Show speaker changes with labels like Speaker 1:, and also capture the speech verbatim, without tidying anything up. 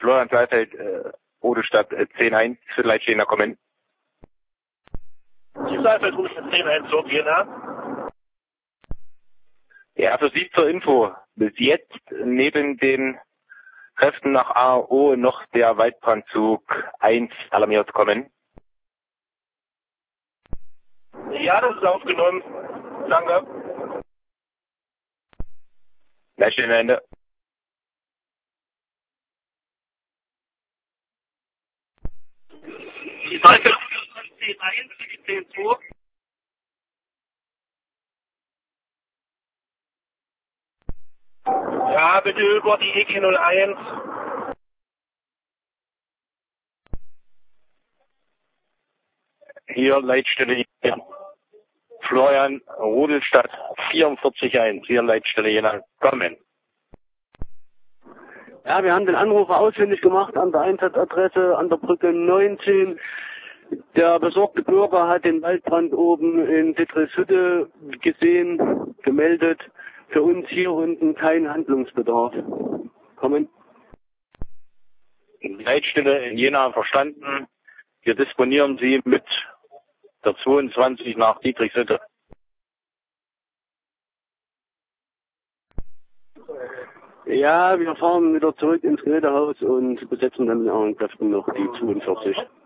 Speaker 1: Florian Saalfeld, äh, Rodestadt äh, zehn eins für Leitstehender kommen.
Speaker 2: Die Saalfeld Rodestadt zehn eins, so, Jena.
Speaker 1: Ja, für Sie zur Info. Bis jetzt neben den Kräften nach A O noch der Waldbrandzug eins alarmiert kommen.
Speaker 2: Ja, das ist aufgenommen. Danke.
Speaker 1: Leitstehender Ende.
Speaker 2: Die Saalfeld Rodestadt zehn eins, die zehn zwei. Ja, bitte über die E G null eins.
Speaker 1: Hier Leitstelle Jena. Florian Rodelstadt vierundvierzig eins. Hier Leitstelle Jena kommen.
Speaker 3: Ja, wir haben den Anrufer ausfindig gemacht an der Einsatzadresse an der Brücke neunzehn. Der besorgte Bürger hat den Waldbrand oben in Dittrishütte gesehen, gemeldet. Für uns hier unten kein Handlungsbedarf. Kommen.
Speaker 1: Leitstelle in Jena verstanden. Wir disponieren Sie mit der zweiundzwanzig nach Dietrichshütte.
Speaker 3: Ja, wir fahren wieder zurück ins Gerätehaus und besetzen dann mit anderen Kräften noch die zweiundvierzig.